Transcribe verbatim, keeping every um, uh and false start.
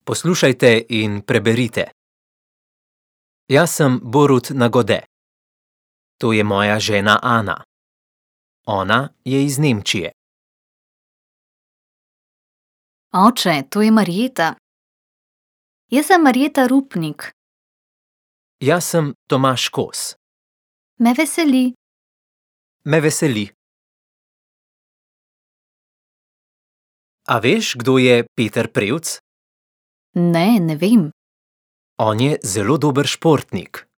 Poslušajte in preberite. Jaz sem Borut Nagode. To je moja žena Ana. Ona je iz Nemčije. Oče, to je Marjeta. Jaz sem Marjeta Rupnik. Jaz sem Tomaž Kos. Me veseli. Me veseli. A veš, kdo je Peter Prevc? Ne, ne vem. On je zelo dober športnik.